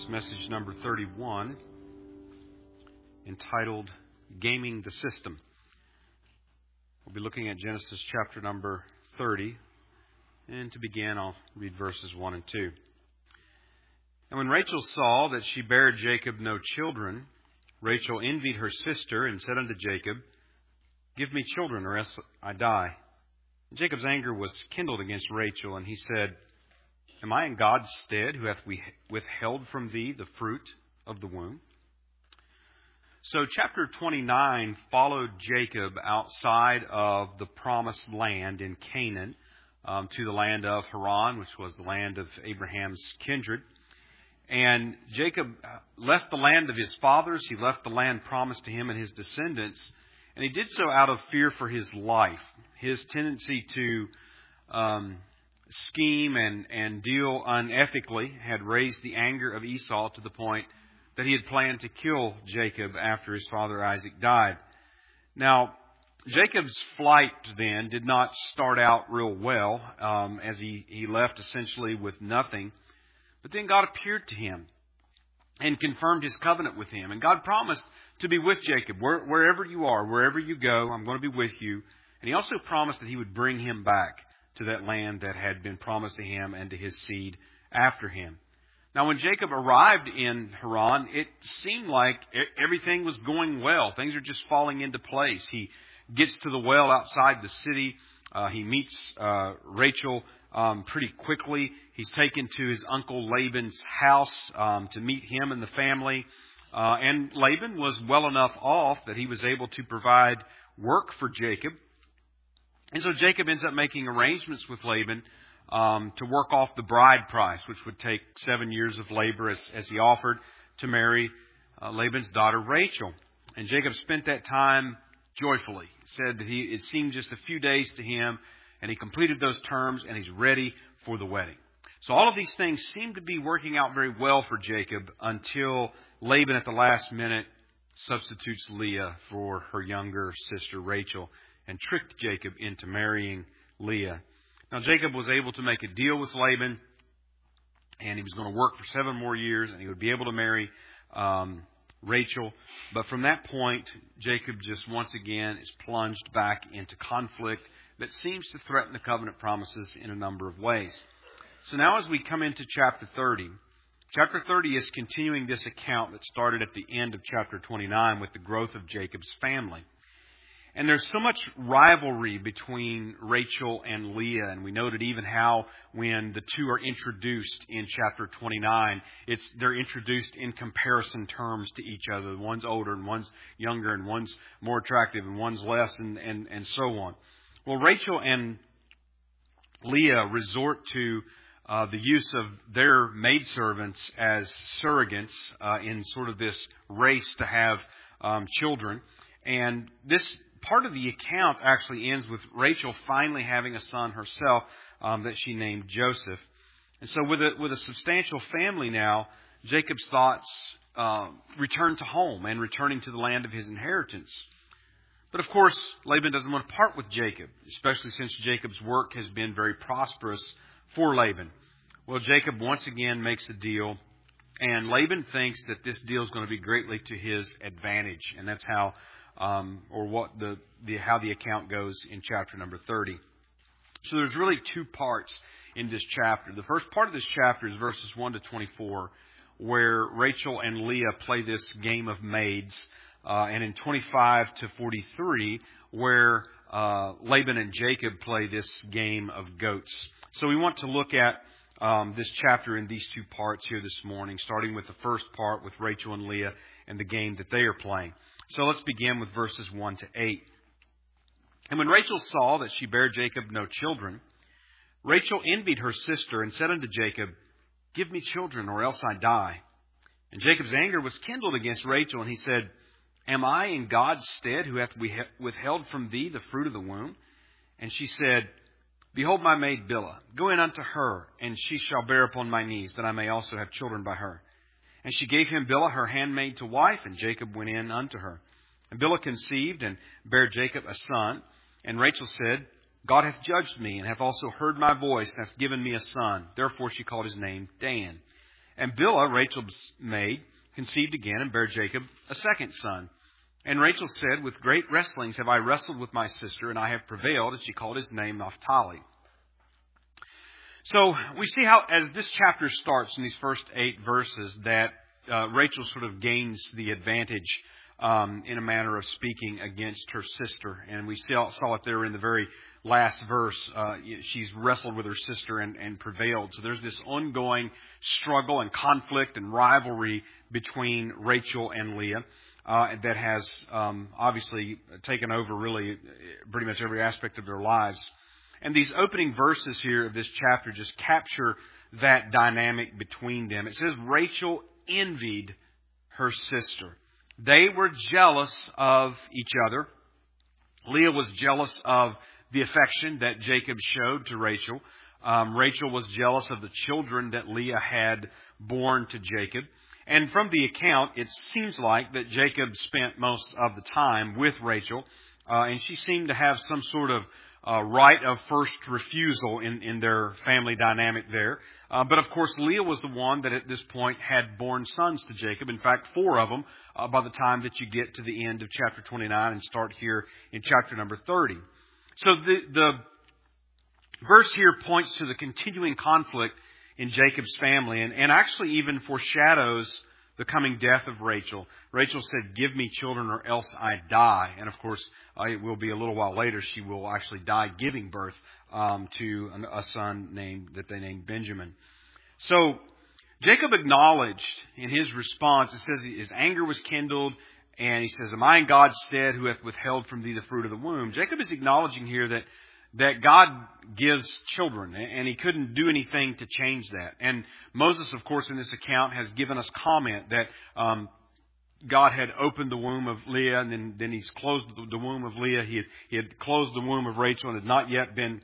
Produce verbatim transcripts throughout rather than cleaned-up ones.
message number thirty-one, entitled Gaming the System. We'll be looking at Genesis chapter number thirty, and to begin, I'll read verses one and two. And when Rachel saw that she bare Jacob no children, Rachel envied her sister, and said unto Jacob, Give me children, or else I die. And Jacob's anger was kindled against Rachel, and he said, Am I in God's stead, who hath withheld from thee the fruit of the womb? So chapter twenty-nine followed Jacob outside of the promised land in Canaan um, to the land of Haran, which was the land of Abraham's kindred. And Jacob left the land of his fathers. He left the land promised to him and his descendants. And he did so out of fear for his life. His tendency to um, scheme and, and deal unethically had raised the anger of Esau to the point that he had planned to kill Jacob after his father Isaac died. Now, Jacob's flight then did not start out real well, um, as he, he left essentially with nothing. But then God appeared to him and confirmed his covenant with him. And God promised to be with Jacob. Where, wherever you are, wherever you go, I'm going to be with you. And he also promised that he would bring him back to that land that had been promised to him and to his seed after him. Now, when Jacob arrived in Haran, it seemed like everything was going well. Things are just falling into place. He gets to the well outside the city. Uh, he meets uh, Rachel um, pretty quickly. He's taken to his uncle Laban's house um, to meet him and the family. Uh, and Laban was well enough off that he was able to provide work for Jacob. And so Jacob ends up making arrangements with Laban um, to work off the bride price, which would take seven years of labor, as, as he offered to marry uh, Laban's daughter Rachel. And Jacob spent that time joyfully. He said that he it seemed just a few days to him, and he completed those terms, and he's ready for the wedding. So all of these things seem to be working out very well for Jacob until Laban at the last minute substitutes Leah for her younger sister Rachel and tricked Jacob into marrying Leah. Now Jacob was able to make a deal with Laban, and he was going to work for seven more years, and he would be able to marry um, Rachel. But from that point, Jacob just once again is plunged back into conflict that seems to threaten the covenant promises in a number of ways. So now as we come into chapter thirty, chapter thirty is continuing this account that started at the end of chapter twenty-nine with the growth of Jacob's family. And there's so much rivalry between Rachel and Leah, and we noted even how when the two are introduced in chapter twenty-nine, it's they're introduced in comparison terms to each other. One's older and one's younger and one's more attractive and one's less, and, and, and so on. Well, Rachel and Leah resort to uh, the use of their maidservants as surrogates uh, in sort of this race to have um, children. And this part of the account actually ends with Rachel finally having a son herself um, that she named Joseph. And so with a, with a substantial family now, Jacob's thoughts uh, return to home and returning to the land of his inheritance. But of course, Laban doesn't want to part with Jacob, especially since Jacob's work has been very prosperous for Laban. Well, Jacob once again makes a deal, and Laban thinks that this deal is going to be greatly to his advantage, and that's how Um, or what the, the how the account goes in chapter number thirty. So there's really two parts in this chapter. The first part of this chapter is verses one to twenty-four, where Rachel and Leah play this game of maids, uh, and in twenty-five to forty-three, where uh, Laban and Jacob play this game of goats. So we want to look at um, this chapter in these two parts here this morning, starting with the first part with Rachel and Leah and the game that they are playing. So let's begin with verses one to eight. And when Rachel saw that she bare Jacob no children, Rachel envied her sister and said unto Jacob, Give me children, or else I die. And Jacob's anger was kindled against Rachel, and he said, Am I in God's stead, who hath withheld from thee the fruit of the womb? And she said, Behold my maid Bilhah, go in unto her, and she shall bear upon my knees, that I may also have children by her. And she gave him Bilhah, her handmaid, to wife, and Jacob went in unto her. And Bilhah conceived and bare Jacob a son. And Rachel said, God hath judged me, and hath also heard my voice, and hath given me a son. Therefore she called his name Dan. And Bilhah, Rachel's maid, conceived again and bare Jacob a second son. And Rachel said, with great wrestlings have I wrestled with my sister, and I have prevailed, and she called his name Naphtali. So we see how, as this chapter starts in these first eight verses, that uh, Rachel sort of gains the advantage um, in a manner of speaking against her sister. And we saw, saw it there in the very last verse. Uh, she's wrestled with her sister and, and prevailed. So there's this ongoing struggle and conflict and rivalry between Rachel and Leah uh, that has um, obviously taken over really pretty much every aspect of their lives. And these opening verses here of this chapter just capture that dynamic between them. It says Rachel envied her sister. They were jealous of each other. Leah was jealous of the affection that Jacob showed to Rachel. Um, Rachel was jealous of the children that Leah had borne to Jacob. And from the account, it seems like that Jacob spent most of the time with Rachel. Uh, and she seemed to have some sort of Uh, right of first refusal in, in their family dynamic there. Uh, but of course, Leah was the one that at this point had borne sons to Jacob. In fact, four of them uh, by the time that you get to the end of chapter twenty-nine and start here in chapter number thirty. So the, the verse here points to the continuing conflict in Jacob's family and, and actually even foreshadows the coming death of Rachel. Rachel said, give me children or else I die. And of course, uh, it will be a little while later, she will actually die giving birth um, to an, a son named that they named Benjamin. So Jacob acknowledged in his response, it says his anger was kindled, and he says, am I in God's stead who hath withheld from thee the fruit of the womb? Jacob is acknowledging here that that God gives children, and he couldn't do anything to change that. And Moses, of course, in this account has given us comment that um, God had opened the womb of Leah, and then, then he's closed the womb of Leah. He had, he had closed the womb of Rachel and had not yet been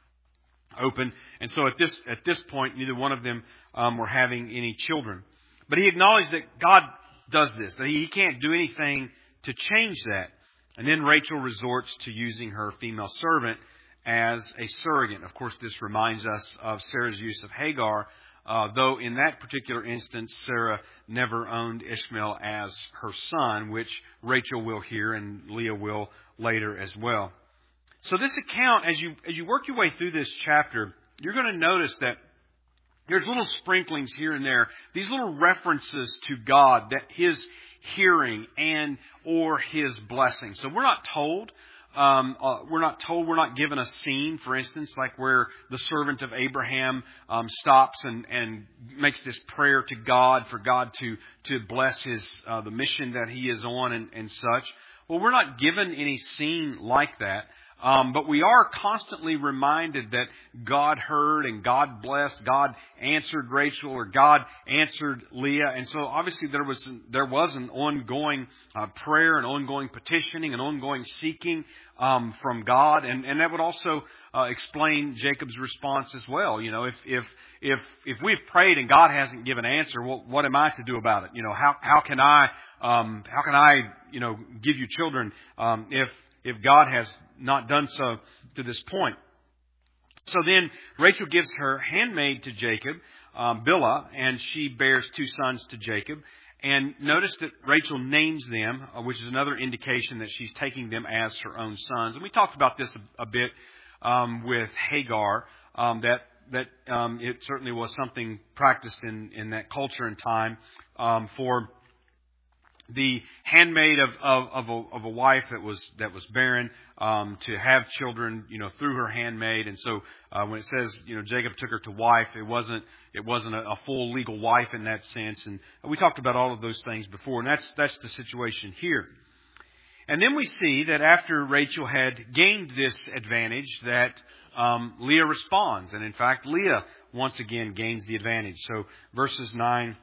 open. And so at this at this point, neither one of them um, were having any children. But he acknowledged that God does this, that he can't do anything to change that. And then Rachel resorts to using her female servant as a surrogate. Of course, this reminds us of Sarah's use of Hagar, uh, though in that particular instance, Sarah never owned Ishmael as her son, which Rachel will hear and Leah will later as well. So this account, as you as you work your way through this chapter, you're going to notice that there's little sprinklings here and there, these little references to God, that His hearing and or His blessing. So we're not told Um, uh, we're not told, we're not given a scene, for instance, like where the servant of Abraham um, stops and, and makes this prayer to God for God to to bless his uh, the mission that he is on and, and such. Well, we're not given any scene like that. Um, but we are constantly reminded that God heard and God blessed, God answered Rachel, or God answered Leah. And so obviously there was there was an ongoing uh, prayer, an ongoing petitioning, an ongoing seeking um, from God. And, and that would also uh, explain Jacob's response as well. You know, if if if if we've prayed and God hasn't given an answer, well, what am I to do about it? You know, how how can I um, how can I you know give you children um, if if God has not done so to this point? So then Rachel gives her handmaid to Jacob, um, Bilhah, and she bears two sons to Jacob. And notice that Rachel names them, uh, which is another indication that she's taking them as her own sons. And we talked about this a, a bit um, with Hagar, um, that that um, it certainly was something practiced in, in that culture and time um, for the handmaid of, of, of, a, of a wife that was that was barren um, to have children, you know, through her handmaid. And so uh, when it says, you know, Jacob took her to wife, it wasn't it wasn't a, a full legal wife in that sense. And we talked about all of those things before, and that's that's the situation here. And then we see that after Rachel had gained this advantage, that um, Leah responds, and in fact, Leah once again gains the advantage. So verses nine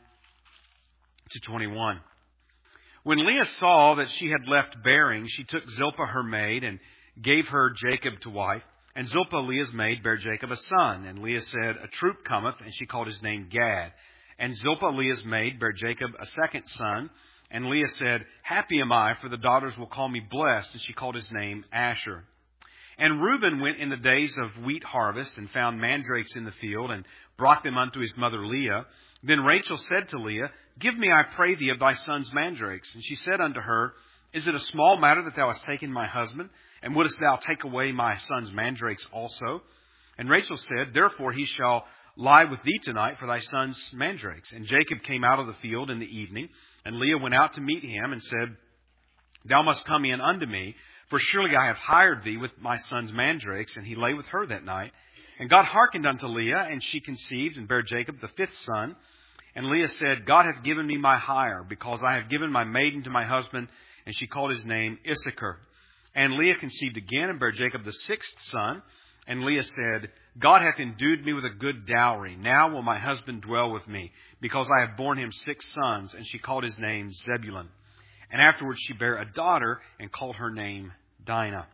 to twenty-one. When Leah saw that she had left bearing, she took Zilpah her maid and gave her Jacob to wife. And Zilpah, Leah's maid, bare Jacob a son. And Leah said, a troop cometh, and she called his name Gad. And Zilpah, Leah's maid, bare Jacob a second son. And Leah said, happy am I, for the daughters will call me blessed. And she called his name Asher. And Reuben went in the days of wheat harvest and found mandrakes in the field and brought them unto his mother Leah. Then Rachel said to Leah, Give me, I pray thee, of thy son's mandrakes. And she said unto her, Is it a small matter that thou hast taken my husband? And wouldest thou take away my son's mandrakes also? And Rachel said, Therefore he shall lie with thee tonight for thy son's mandrakes. And Jacob came out of the field in the evening, and Leah went out to meet him and said, Thou must come in unto me, for surely I have hired thee with my son's mandrakes. And he lay with her that night. And God hearkened unto Leah, and she conceived and bare Jacob the fifth son. And Leah said, God hath given me my hire, because I have given my maiden to my husband. And she called his name Issachar. And Leah conceived again and bare Jacob the sixth son. And Leah said, God hath endued me with a good dowry. Now will my husband dwell with me, because I have borne him six sons. And she called his name Zebulun. And afterwards she bare a daughter and called her name Dinah.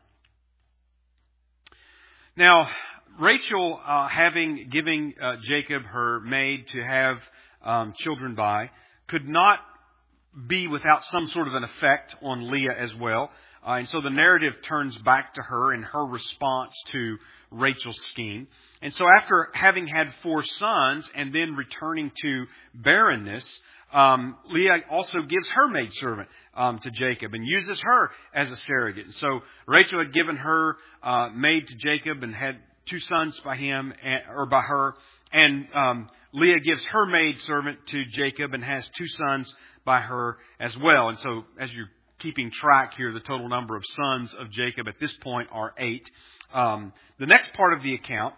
Now, Rachel, uh, having giving uh, Jacob her maid to have um, children by, could not be without some sort of an effect on Leah as well. Uh, and so the narrative turns back to her in her response to Rachel's scheme. And so after having had four sons and then returning to barrenness, um, Leah also gives her maidservant um, to Jacob and uses her as a surrogate. And so Rachel had given her uh, maid to Jacob and had two sons by him and, or by her. And um, Leah gives her maidservant to Jacob and has two sons by her as well. And so as you're keeping track here, the total number of sons of Jacob at this point are eight. Um, the next part of the account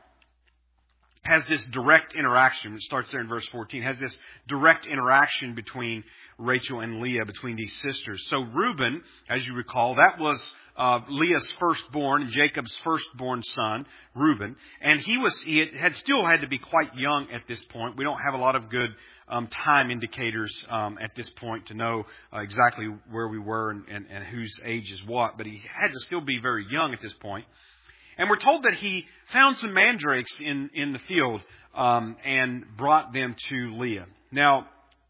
has this direct interaction. It starts there in verse fourteen. Has this direct interaction between Rachel and Leah, between these sisters. So Reuben, as you recall, that was uh, Leah's firstborn, Jacob's firstborn son, Reuben, and he was he had still had to be quite young at this point. We don't have a lot of good um, time indicators um, at this point to know uh, exactly where we were and, and, and whose age is what, but he had to still be very young at this point. And we're told that he found some mandrakes in, in the field um, and brought them to Leah. Now,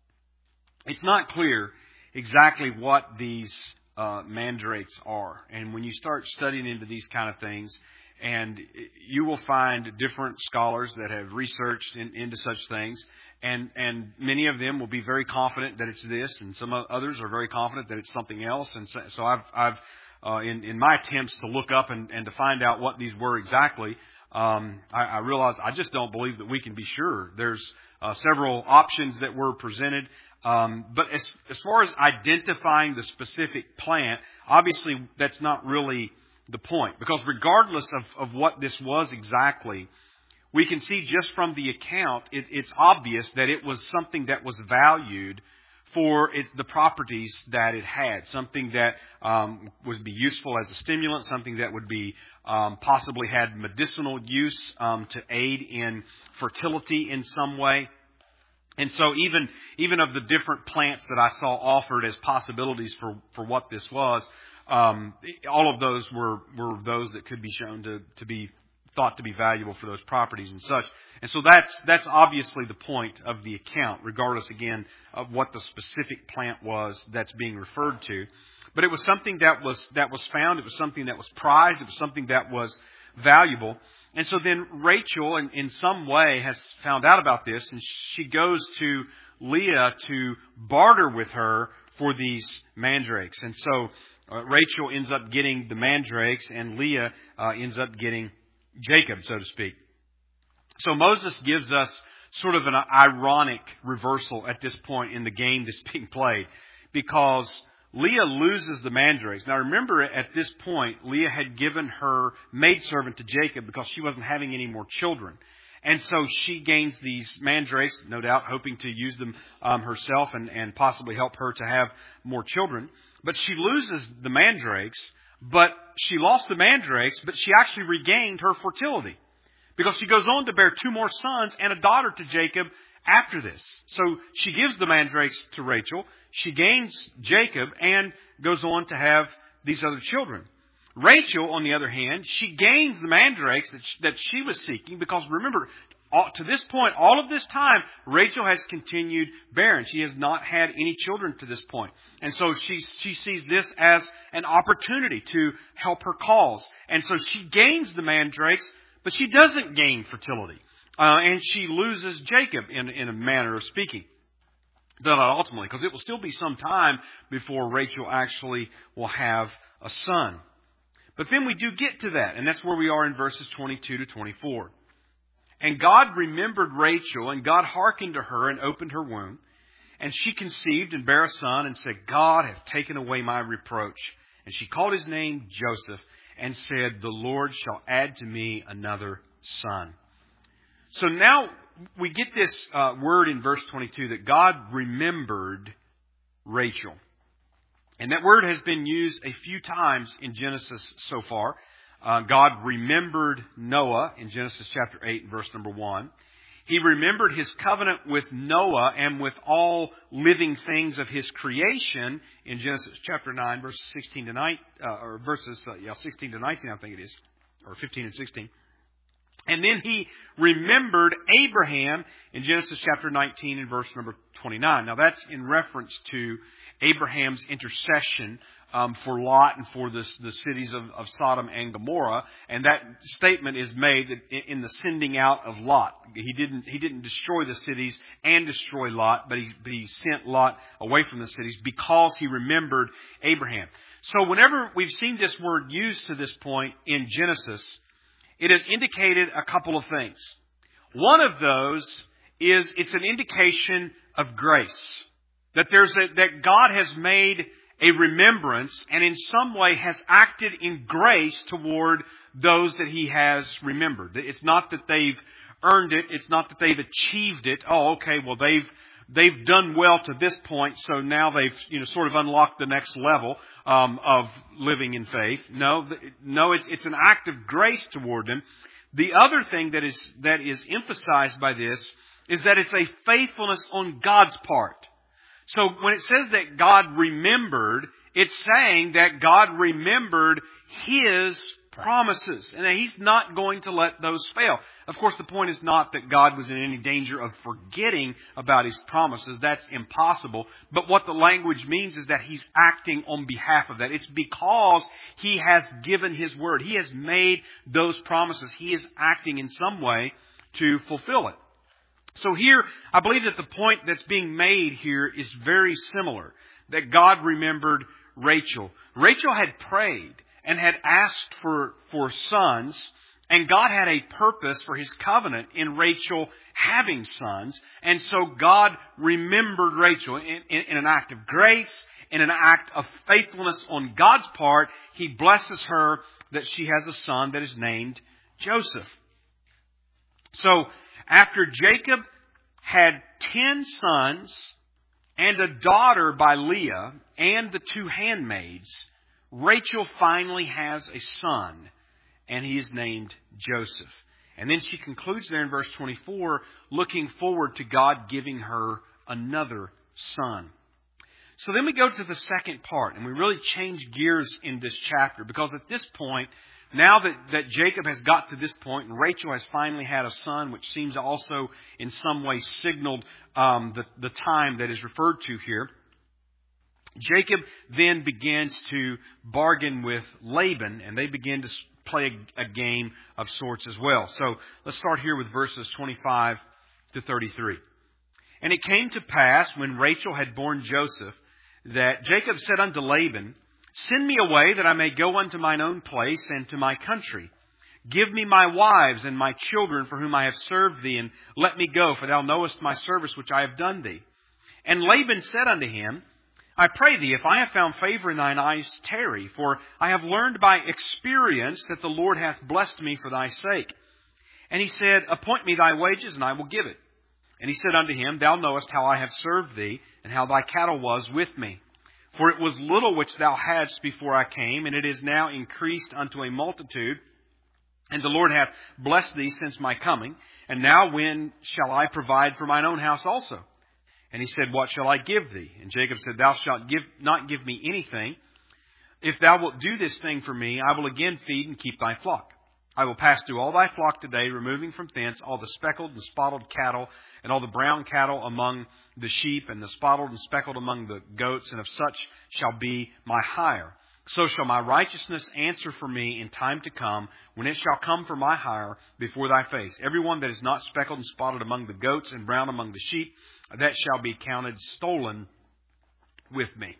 it's not clear exactly what these uh, mandrakes are. And when you start studying into these kind of things, and you will find different scholars that have researched in, into such things, and, and many of them will be very confident that it's this, and some others are very confident that it's something else. And so, so I've... I've Uh, in, in my attempts to look up and, and to find out what these were exactly, um, I, I realized I just don't believe that we can be sure. There's uh, several options that were presented. Um, but as, as far as identifying the specific plant, obviously that's not really the point. Because regardless of, of what this was exactly, we can see just from the account, it, it's obvious that it was something that was valued for it, the properties that it had, something that um, would be useful as a stimulant, something that would be um, possibly had medicinal use um, to aid in fertility in some way. And so even even of the different plants that I saw offered as possibilities for, for what this was, um, all of those were, were those that could be shown to, to be thought to be valuable for those properties and such. And so that's that's obviously the point of the account, regardless, again, of what the specific plant was that's being referred to. But it was something that was that was found. It was something that was prized. It was something that was valuable. And so then Rachel, in, in some way, has found out about this, and she goes to Leah to barter with her for these mandrakes. And so uh, Rachel ends up getting the mandrakes, and Leah uh, ends up getting Jacob, so to speak. So Moses gives us sort of an ironic reversal at this point in the game that's being played, because Leah loses the mandrakes. Now remember, at this point, Leah had given her maidservant to Jacob because she wasn't having any more children. And so she gains these mandrakes, no doubt, hoping to use them um, herself and, and possibly help her to have more children. But she loses the mandrakes, but she lost the mandrakes, but she actually regained her fertility, because she goes on to bear two more sons and a daughter to Jacob after this. So she gives the mandrakes to Rachel. She gains Jacob and goes on to have these other children. Rachel, on the other hand, she gains the mandrakes that she, that she was seeking, because remember, all, to this point, all of this time, Rachel has continued barren. She has not had any children to this point. And so she, she sees this as an opportunity to help her cause. And so she gains the mandrakes, but she doesn't gain fertility. Uh, and she loses Jacob in, in a manner of speaking. But not ultimately, because it will still be some time before Rachel actually will have a son. But then we do get to that, and that's where we are in verses twenty-two to twenty-four. And God remembered Rachel, and God hearkened to her and opened her womb. And she conceived and bare a son, and said, God hath taken away my reproach. And she called his name Joseph, and said, the Lord shall add to me another son. So now we get this uh, word in verse twenty-two that God remembered Rachel. And that word has been used a few times in Genesis so far. Uh, God remembered Noah in Genesis chapter eight, verse number one. He remembered His covenant with Noah and with all living things of His creation in Genesis chapter nine, verses sixteen to nine, uh, or verses uh, yeah, sixteen to nineteen, I think it is, or fifteen and sixteen. And then He remembered Abraham in Genesis chapter nineteen and verse number twenty-nine. Now that's in reference to Abraham's intercession um, for Lot and for the, the cities of, of Sodom and Gomorrah. And that statement is made in, in the sending out of Lot. He didn't, he didn't destroy the cities and destroy Lot, but he, but he sent Lot away from the cities because he remembered Abraham. So whenever we've seen this word used to this point in Genesis, it has indicated a couple of things. One of those is it's an indication of grace. That there's a, that God has made a remembrance and in some way has acted in grace toward those that He has remembered. It's not that they've earned it. It's not that they've achieved it. Oh, okay, well they've they've done well to this point, so now they've you know sort of unlocked the next level um, of living in faith. No, no, it's it's an act of grace toward them. The other thing that is that is emphasized by this is that it's a faithfulness on God's part. So when it says that God remembered, it's saying that God remembered His promises and that He's not going to let those fail. Of course, the point is not that God was in any danger of forgetting about His promises. That's impossible. But what the language means is that He's acting on behalf of that. It's because He has given His word. He has made those promises. He is acting in some way to fulfill it. So here, I believe that the point that's being made here is very similar. That God remembered Rachel. Rachel had prayed and had asked for, for sons. And God had a purpose for His covenant in Rachel having sons. And so God remembered Rachel in, in, in an act of grace, in an act of faithfulness on God's part. He blesses her that she has a son that is named Joseph. So, after Jacob had ten sons and a daughter by Leah and the two handmaids, Rachel finally has a son, and he is named Joseph. And then she concludes there in verse twenty-four, looking forward to God giving her another son. So then we go to the second part, and we really change gears in this chapter, because at this point, now that, that Jacob has got to this point and Rachel has finally had a son, which seems also in some way signaled um, the, the time that is referred to here, Jacob then begins to bargain with Laban, and they begin to play a, a game of sorts as well. So let's start here with verses twenty-five to thirty-three. And it came to pass, when Rachel had borne Joseph, that Jacob said unto Laban, Send me away, that I may go unto mine own place and to my country. Give me my wives and my children, for whom I have served thee, and let me go, for thou knowest my service which I have done thee. And Laban said unto him, I pray thee, if I have found favor in thine eyes, tarry, for I have learned by experience that the Lord hath blessed me for thy sake. And he said, Appoint me thy wages, and I will give it. And he said unto him, Thou knowest how I have served thee, and how thy cattle was with me. For it was little which thou hadst before I came, and it is now increased unto a multitude. And the Lord hath blessed thee since my coming. And now when shall I provide for mine own house also? And he said, What shall I give thee? And Jacob said, Thou shalt give, not give me anything. If thou wilt do this thing for me, I will again feed and keep thy flock. I will pass through all thy flock today, removing from thence all the speckled and spotted cattle, and all the brown cattle among the sheep, and the spotted and speckled among the goats, and of such shall be my hire. So shall my righteousness answer for me in time to come, when it shall come for my hire before thy face. Everyone that is not speckled and spotted among the goats, and brown among the sheep, that shall be counted stolen with me.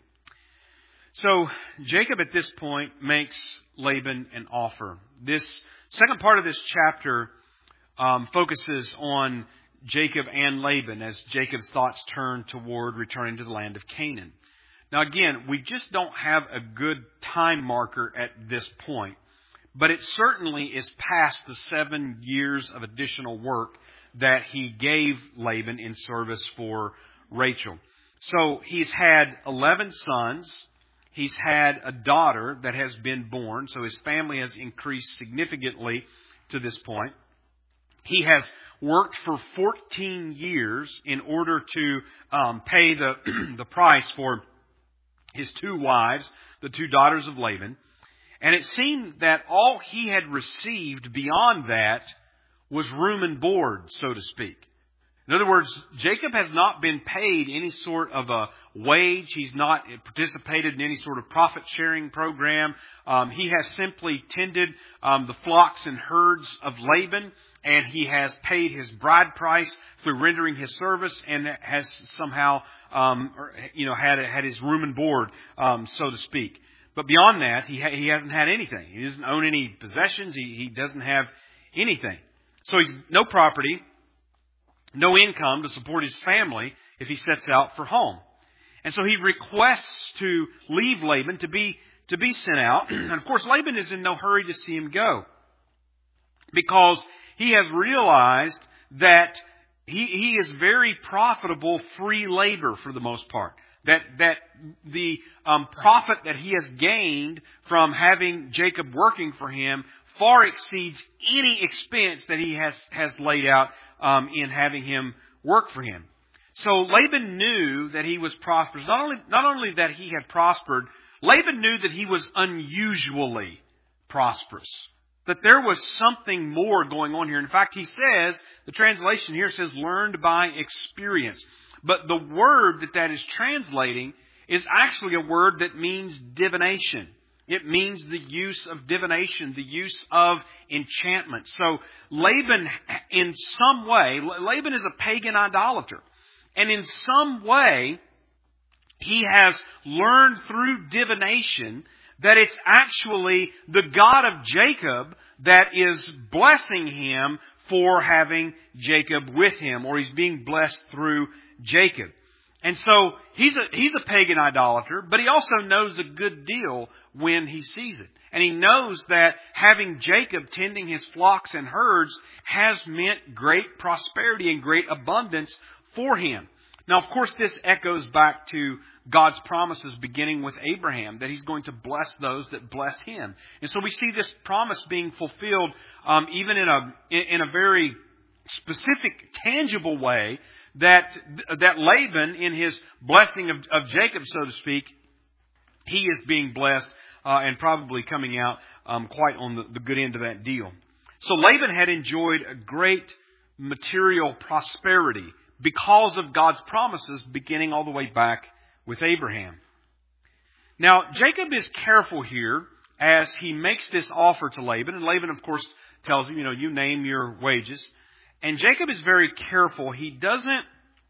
So Jacob at this point makes Laban an offer. This second part of this chapter um, focuses on Jacob and Laban as Jacob's thoughts turn toward returning to the land of Canaan. Now again, we just don't have a good time marker at this point, but it certainly is past the seven years of additional work that he gave Laban in service for Rachel. So he's had eleven sons. He's had a daughter that has been born, so his family has increased significantly to this point. He has worked for fourteen years in order to um, pay the the price for his two wives, the two daughters of Laban. And it seemed that all he had received beyond that was room and board, so to speak. In other words, Jacob has not been paid any sort of a wage. He's not participated in any sort of profit-sharing program. Um, he has simply tended um, the flocks and herds of Laban, and he has paid his bride price through rendering his service, and has somehow, um, you know, had had his room and board, um, so to speak. But beyond that, he ha- he hasn't had anything. He doesn't own any possessions. He he doesn't have anything. So he's no property, no income to support his family if he sets out for home. And so he requests to leave Laban, to be to be sent out. And of course, Laban is in no hurry to see him go, because he has realized that he, he is very profitable free labor for the most part. That that the um, profit that he has gained from having Jacob working for him far exceeds any expense that he has, has laid out um, in having him work for him. So Laban knew that he was prosperous. Not only, not only that he had prospered, Laban knew that he was unusually prosperous. That there was something more going on here. In fact, he says, the translation here says, learned by experience. But the word that that is translating is actually a word that means divination. It means the use of divination, the use of enchantment. So Laban, in some way, Laban is a pagan idolater. And in some way, he has learned through divination that it's actually the God of Jacob that is blessing him for having Jacob with him, or he's being blessed through Jacob. And so he's a, he's a pagan idolater, but he also knows a good deal when he sees it. And he knows that having Jacob tending his flocks and herds has meant great prosperity and great abundance for him. Now, of course, this echoes back to God's promises beginning with Abraham, that he's going to bless those that bless him. And so we see this promise being fulfilled um, even in a in a very specific, tangible way, that that Laban, in his blessing of, of Jacob, so to speak, he is being blessed uh, and probably coming out um, quite on the, the good end of that deal. So Laban had enjoyed a great material prosperity because of God's promises beginning all the way back with Abraham. Now, Jacob is careful here as he makes this offer to Laban. And Laban, of course, tells him, you know, you name your wages. And Jacob is very careful. He doesn't,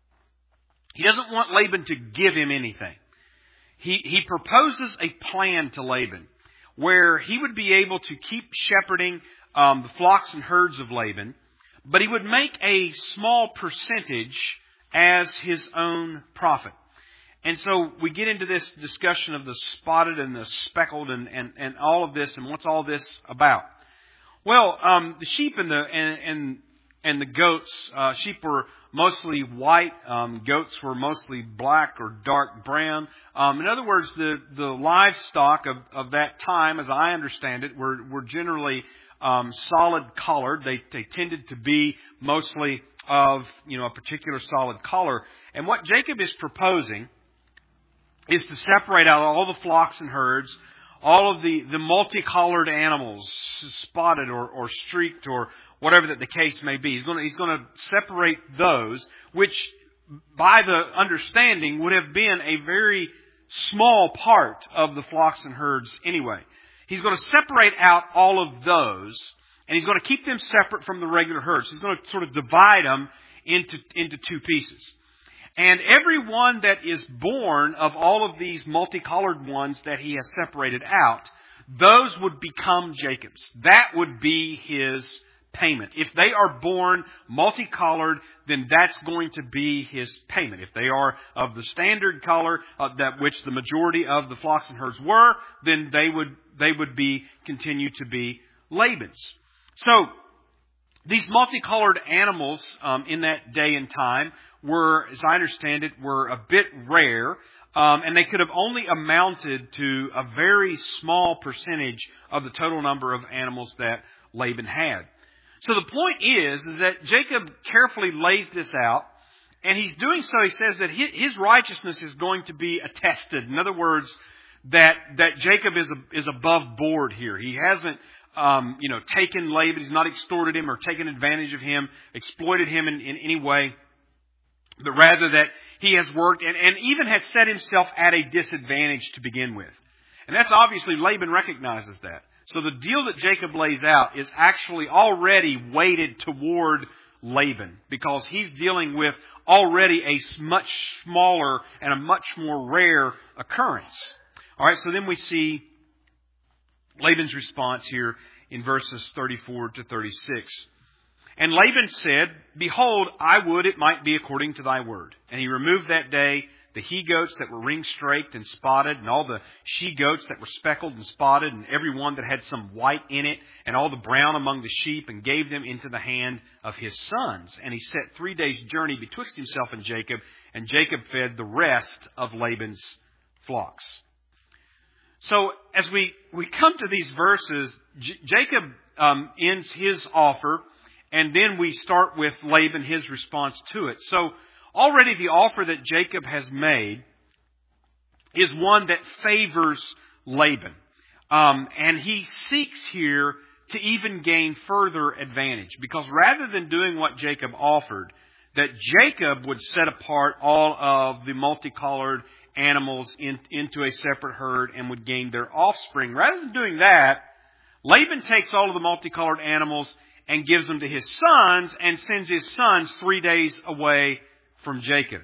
he doesn't want Laban to give him anything. He, he proposes a plan to Laban where he would be able to keep shepherding um, the flocks and herds of Laban, but he would make a small percentage as his own profit. And so we get into this discussion of the spotted and the speckled and, and, and all of this, and what's all this about? Well, um, the sheep and the and and, and the goats, uh, sheep were mostly white, um, goats were mostly black or dark brown. Um, in other words, the, the livestock of, of that time, as I understand it, were were generally um, solid colored. They they tended to be mostly of, you know, a particular solid color. And what Jacob is proposing is to separate out all the flocks and herds, all of the, the multicolored animals, spotted or, or streaked or whatever that the case may be. He's going to, he's going to separate those, which by the understanding would have been a very small part of the flocks and herds anyway. He's going to separate out all of those, and he's going to keep them separate from the regular herds. He's going to sort of divide them into, into two pieces. And every one that is born of all of these multicolored ones that he has separated out, those would become Jacob's. That would be his payment. If they are born multicolored, then that's going to be his payment. If they are of the standard color, uh, that which the majority of the flocks and herds were, then they would they would be continue to be Laban's. So these multicolored animals um, in that day and time were, as I understand it, were a bit rare, um, and they could have only amounted to a very small percentage of the total number of animals that Laban had. So the point is, is that Jacob carefully lays this out, and he's doing so, he says that his righteousness is going to be attested. In other words, that, that Jacob is, a, is above board here. He hasn't Um, you know, taken Laban, he's not extorted him or taken advantage of him, exploited him in, in any way, but rather that he has worked and, and even has set himself at a disadvantage to begin with. And that's obviously, Laban recognizes that. So the deal that Jacob lays out is actually already weighted toward Laban, because he's dealing with already a much smaller and a much more rare occurrence. All right, so then we see Laban's response here in verses thirty-four to thirty-six. And Laban said, Behold, I would it might be according to thy word. And he removed that day the he-goats that were ring-straked and spotted, and all the she-goats that were speckled and spotted, and every one that had some white in it, and all the brown among the sheep, and gave them into the hand of his sons. And he set three days' journey betwixt himself and Jacob, and Jacob fed the rest of Laban's flocks. So as we, we come to these verses, J- Jacob um, ends his offer, and then we start with Laban, his response to it. So already the offer that Jacob has made is one that favors Laban. Um, and he seeks here to even gain further advantage, because rather than doing what Jacob offered, that Jacob would set apart all of the multicolored animals in, into a separate herd and would gain their offspring. Rather than doing that, Laban takes all of the multicolored animals and gives them to his sons and sends his sons three days away from Jacob.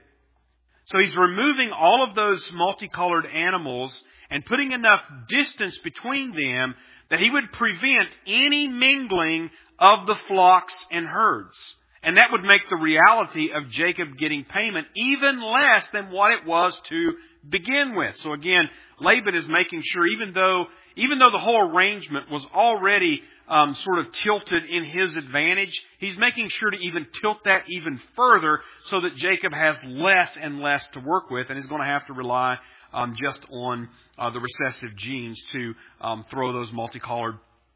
So he's removing all of those multicolored animals and putting enough distance between them that he would prevent any mingling of the flocks and herds. And that would make the reality of Jacob getting payment even less than what it was to begin with. So again, Laban is making sure, even though even though the whole arrangement was already um, sort of tilted in his advantage, he's making sure to even tilt that even further so that Jacob has less and less to work with, and is going to have to rely um, just on uh, the recessive genes to um, throw those multicolored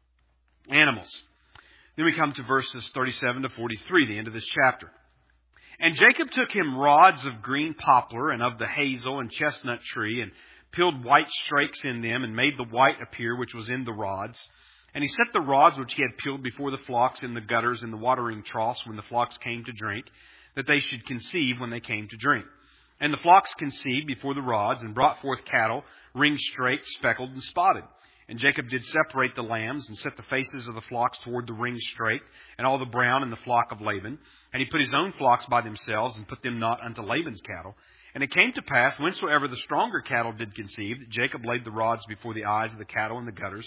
animals. Then we come to verses thirty-seven to forty-three, the end of this chapter. And Jacob took him rods of green poplar and of the hazel and chestnut tree, and peeled white strakes in them, and made the white appear which was in the rods. And he set the rods which he had peeled before the flocks in the gutters in the watering troughs when the flocks came to drink, that they should conceive when they came to drink. And the flocks conceived before the rods, and brought forth cattle, ring-straked, speckled, and spotted. And Jacob did separate the lambs, and set the faces of the flocks toward the ring-straked, and all the brown in the flock of Laban. And he put his own flocks by themselves, and put them not unto Laban's cattle. And it came to pass, whensoever the stronger cattle did conceive, that Jacob laid the rods before the eyes of the cattle in the gutters,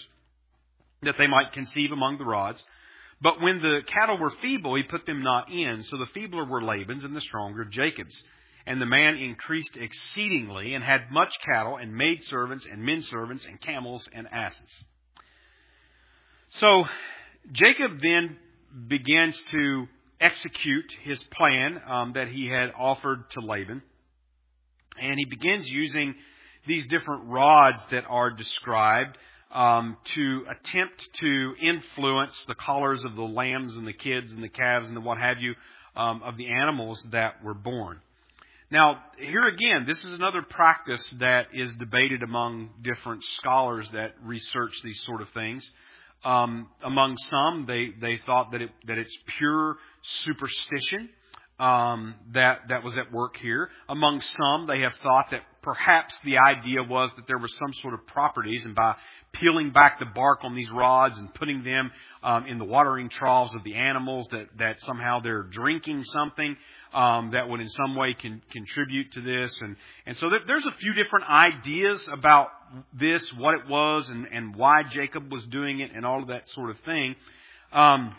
that they might conceive among the rods. But when the cattle were feeble, he put them not in. So the feebler were Laban's, and the stronger Jacob's. And the man increased exceedingly, and had much cattle, and maidservants, and menservants, and camels, and asses. So Jacob then begins to execute his plan um, that he had offered to Laban. And he begins using these different rods that are described um, to attempt to influence the collars of the lambs and the kids and the calves and the what have you um, of the animals that were born. Now, here again, this is another practice that is debated among different scholars that research these sort of things. Um, among some, they, they thought that it, that it's pure superstition um, that that was at work here. Among some, they have thought that perhaps the idea was that there was some sort of properties, and by peeling back the bark on these rods and putting them um, in the watering troughs of the animals, that, that somehow they're drinking something um, that would in some way can contribute to this. And, and so there, there's a few different ideas about this, what it was, and, and why Jacob was doing it, and all of that sort of thing. Um,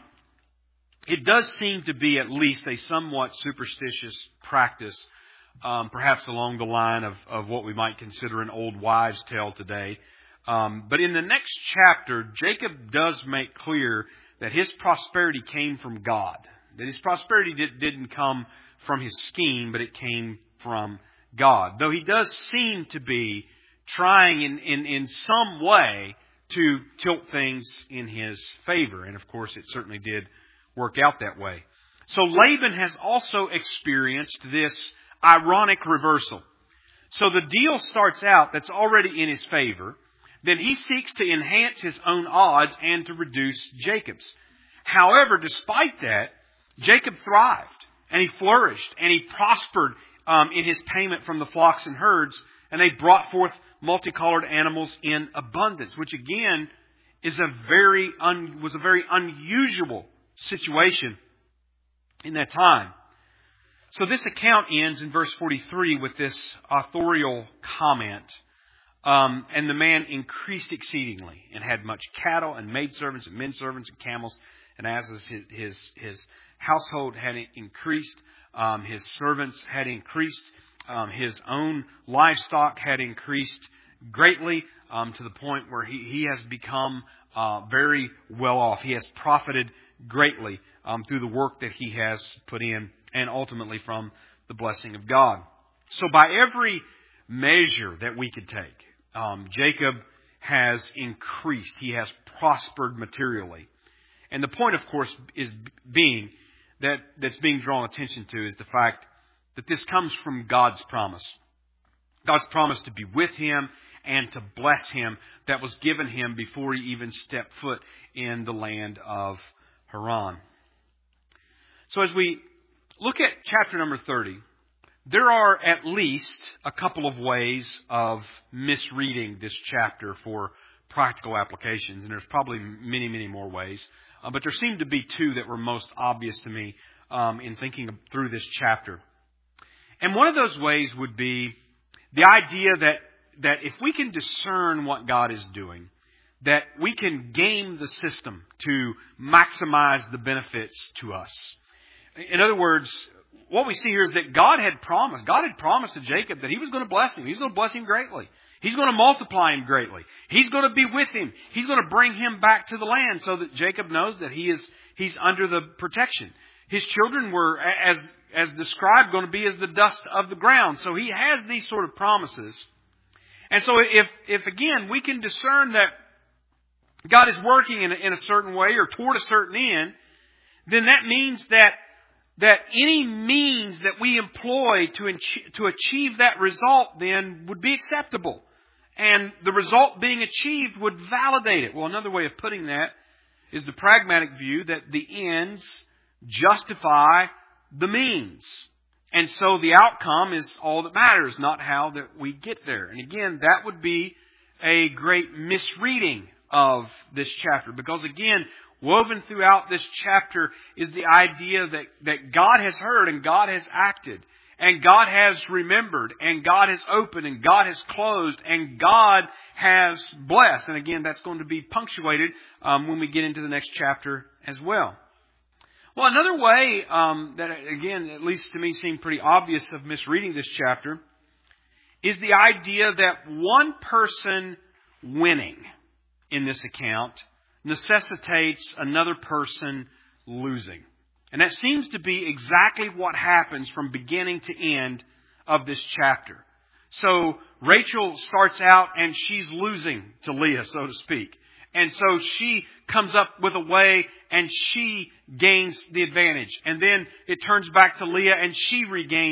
it does seem to be at least a somewhat superstitious practice, um, perhaps along the line of, of what we might consider an old wives' tale today. Um, but in the next chapter, Jacob does make clear that his prosperity came from God. That his prosperity did, didn't come from his scheme, but it came from God. Though he does seem to be trying in, in, in some way to tilt things in his favor. And of course, it certainly did work out that way. So Laban has also experienced this ironic reversal. So the deal starts out that's already in his favor. Then he seeks to enhance his own odds and to reduce Jacob's. However, despite that, Jacob thrived and he flourished and he prospered um, in his payment from the flocks and herds, and they brought forth multicolored animals in abundance, which again is a very un, was a very unusual situation in that time. So this account ends in verse forty-three with this authorial comment. Um, and the man increased exceedingly and had much cattle and maidservants and menservants and camels, and as his his, his household had increased, um, his servants had increased, um, his own livestock had increased greatly, um, to the point where he, he has become uh, very well off. He has profited greatly um, through the work that he has put in, and ultimately from the blessing of God. So by every measure that we could take, Um, Jacob has increased. He has prospered materially. And the point, of course, is being that that's being drawn attention to is the fact that this comes from God's promise. God's promise to be with him and to bless him that was given him before he even stepped foot in the land of Haran. So as we look at chapter number thirty, there are at least a couple of ways of misreading this chapter for practical applications, and there's probably many, many more ways. Uh, but there seemed to be two that were most obvious to me um, in thinking through this chapter. And one of those ways would be the idea that, that if we can discern what God is doing, that we can game the system to maximize the benefits to us. In other words, what we see here is that God had promised. God had promised to Jacob that he was going to bless him. He's going to bless him greatly. He's going to multiply him greatly. He's going to be with him. He's going to bring him back to the land so that Jacob knows that he is he's under the protection. His children were, as as described, going to be as the dust of the ground. So he has these sort of promises. And so if, if again, we can discern that God is working in a, in a certain way or toward a certain end, then that means that that any means that we employ to to achieve that result then would be acceptable. And the result being achieved would validate it. Well, another way of putting that is the pragmatic view that the ends justify the means. And so the outcome is all that matters, not how that we get there. And again, that would be a great misreading of this chapter. Because again, woven throughout this chapter is the idea that, that God has heard and God has acted. And God has remembered and God has opened and God has closed and God has blessed. And again, that's going to be punctuated um, when we get into the next chapter as well. Well, another way um, that, again, at least to me seemed pretty obvious of misreading this chapter is the idea that one person winning in this account necessitates another person losing. And that seems to be exactly what happens from beginning to end of this chapter. So Rachel starts out and she's losing to Leah, so to speak. And so she comes up with a way and she gains the advantage. And then it turns back to Leah and she regains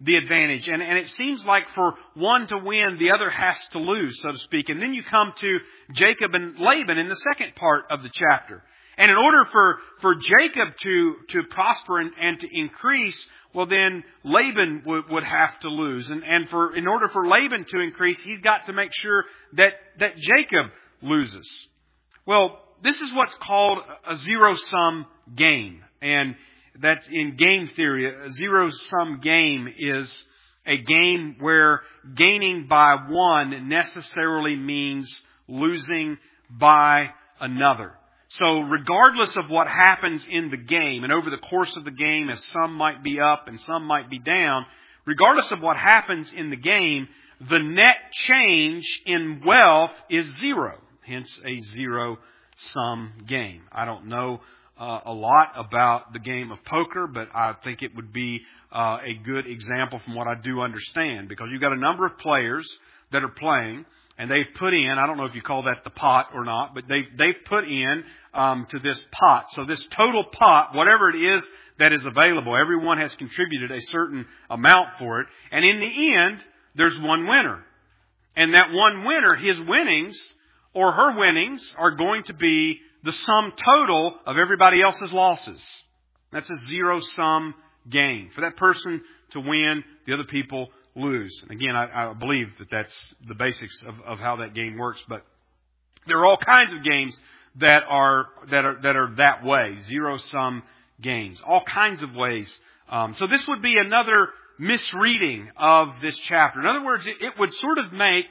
the advantage. And, and it seems like for one to win, the other has to lose, so to speak. And then you come to Jacob and Laban in the second part of the chapter. And in order for, for Jacob to, to prosper and, and to increase, well then Laban would, would have to lose. And, and for, in order for Laban to increase, he's got to make sure that, that Jacob loses. Well, this is what's called a zero-sum game. And that's in game theory. A zero-sum game is a game where gaining by one necessarily means losing by another. So regardless of what happens in the game, and over the course of the game, as some might be up and some might be down, regardless of what happens in the game, the net change in wealth is zero. Hence a zero-sum game. I don't know uh, a lot about the game of poker, but I think it would be uh, a good example from what I do understand. Because you've got a number of players that are playing, and they've put in, I don't know if you call that the pot or not, but they've, they've put in um, to this pot. So this total pot, whatever it is that is available, everyone has contributed a certain amount for it. And in the end, there's one winner. And that one winner, his winnings or her winnings are going to be the sum total of everybody else's losses. That's a zero-sum game. For that person to win, the other people lose. And again, I, I believe that that's the basics of, of how that game works. But there are all kinds of games that are that are that are that way, zero-sum games, all kinds of ways. Um, so this would be another misreading of this chapter. In other words, it, it would sort of make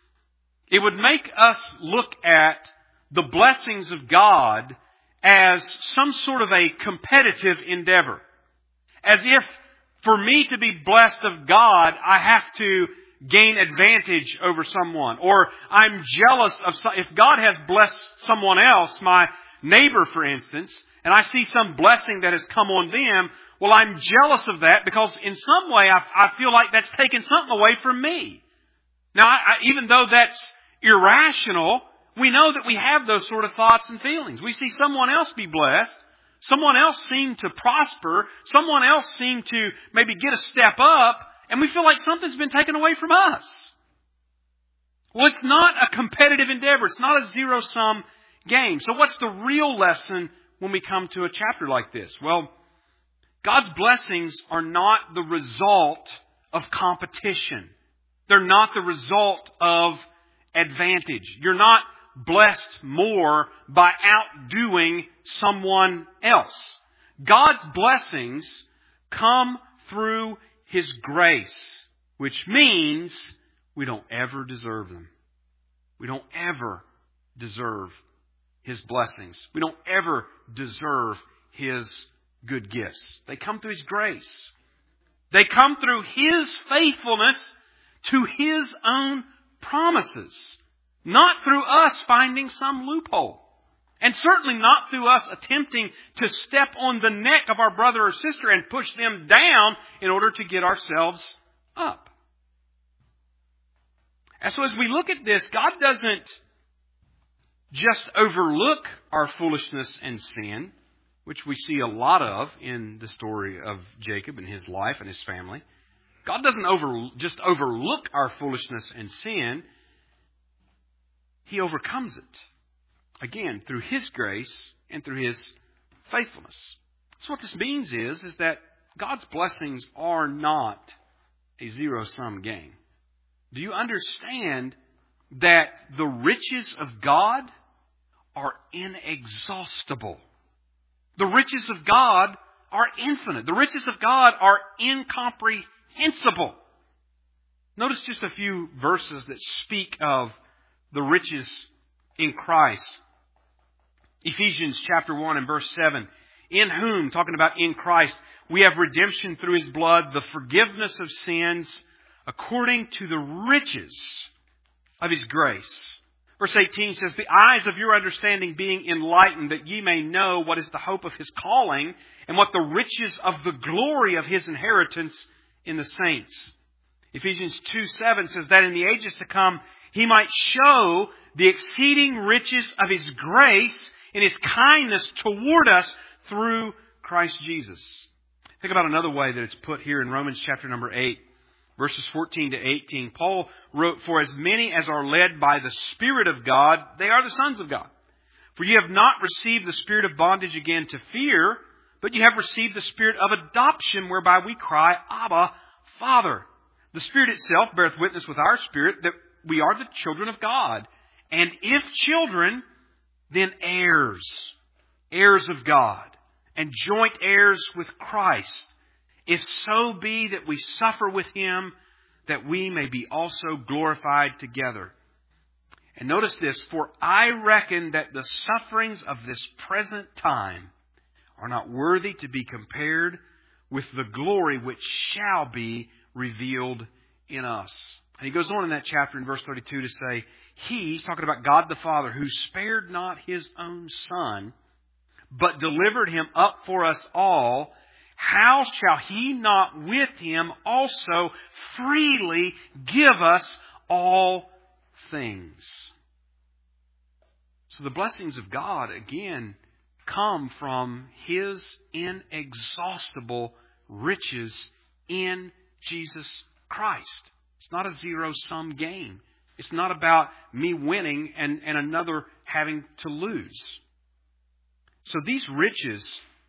it would make us look at the blessings of God as some sort of a competitive endeavor, as if for me to be blessed of God, I have to gain advantage over someone. Or I'm jealous of some, if God has blessed someone else, my neighbor for instance, and I see some blessing that has come on them, well, I'm jealous of that because in some way I, I feel like that's taken something away from me. Now, I, I, even though that's irrational, we know that we have those sort of thoughts and feelings. We see someone else be blessed. Someone else seem to prosper. Someone else seem to maybe get a step up. And we feel like something's been taken away from us. Well, it's not a competitive endeavor. It's not a zero-sum game. So what's the real lesson when we come to a chapter like this? Well, God's blessings are not the result of competition. They're not the result of advantage. You're not blessed more by outdoing someone else. God's blessings come through His grace, which means we don't ever deserve them. We don't ever deserve His blessings. We don't ever deserve His good gifts. They come through His grace. They come through His faithfulness to His own promises. Not through us finding some loophole. And certainly not through us attempting to step on the neck of our brother or sister and push them down in order to get ourselves up. And so as we look at this, God doesn't just overlook our foolishness and sin, which we see a lot of in the story of Jacob and his life and his family. God doesn't over, just overlook our foolishness and sin. He overcomes it. Again, through His grace and through His faithfulness. So what this means is, is that God's blessings are not a zero-sum game. Do you understand that the riches of God are inexhaustible? The riches of God are infinite. The riches of God are incomprehensible. Notice just a few verses that speak of the riches in Christ. Ephesians chapter one and verse seven. In whom, talking about in Christ, we have redemption through His blood, the forgiveness of sins, according to the riches of His grace. Verse eighteen says, the eyes of your understanding being enlightened, that ye may know what is the hope of His calling, and what the riches of the glory of His inheritance in the saints. Ephesians two seven says that in the ages to come, He might show the exceeding riches of His grace in His kindness toward us through Christ Jesus. Think about another way that it's put here in Romans chapter number eight, verses fourteen to eighteen. Paul wrote, "For as many as are led by the Spirit of God, they are the sons of God. For you have not received the spirit of bondage again to fear, but you have received the spirit of adoption, whereby we cry, Abba, Father. The Spirit itself beareth witness with our spirit that we are the children of God. And if children, then heirs, heirs of God, and joint heirs with Christ, if so be that we suffer with Him, that we may be also glorified together." And notice this, "For I reckon that the sufferings of this present time are not worthy to be compared with the glory which shall be revealed in us." And he goes on in that chapter in verse thirty-two to say, He, he's talking about God the Father, who spared not His own Son, but delivered Him up for us all, how shall He not with Him also freely give us all things? So the blessings of God, again, come from His inexhaustible riches in Jesus Christ. It's not a zero-sum game. It's not about me winning and, and another having to lose. So these riches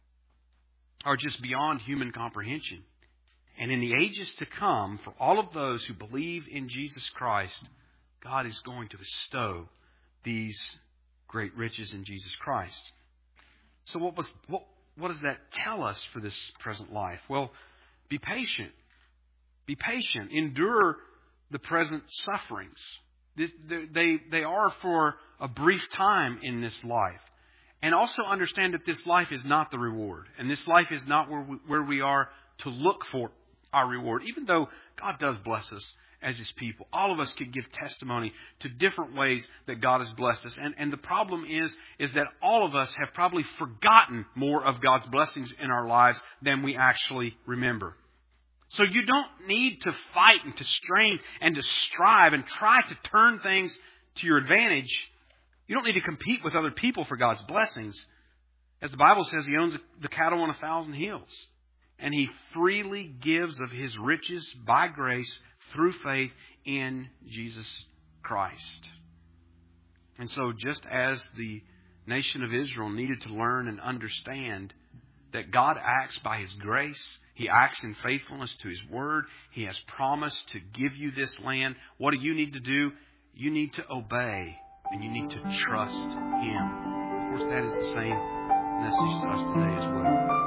are just beyond human comprehension. And in the ages to come, for all of those who believe in Jesus Christ, God is going to bestow these great riches in Jesus Christ. So what was what, what does that tell us for this present life? Well, be patient. Be patient. Endure the present sufferings. They, they, they are for a brief time in this life. And also understand that this life is not the reward. And this life is not where we, where we are to look for our reward. Even though God does bless us as His people. All of us could give testimony to different ways that God has blessed us. And, and the problem is, is that all of us have probably forgotten more of God's blessings in our lives than we actually remember. So you don't need to fight and to strain and to strive and try to turn things to your advantage. You don't need to compete with other people for God's blessings. As the Bible says, He owns the cattle on a thousand hills. And He freely gives of His riches by grace through faith in Jesus Christ. And so just as the nation of Israel needed to learn and understand that God acts by His grace, He acts in faithfulness to His Word, He has promised to give you this land. What do you need to do? You need to obey and you need to trust Him. Of course, that is the same message to us today as well.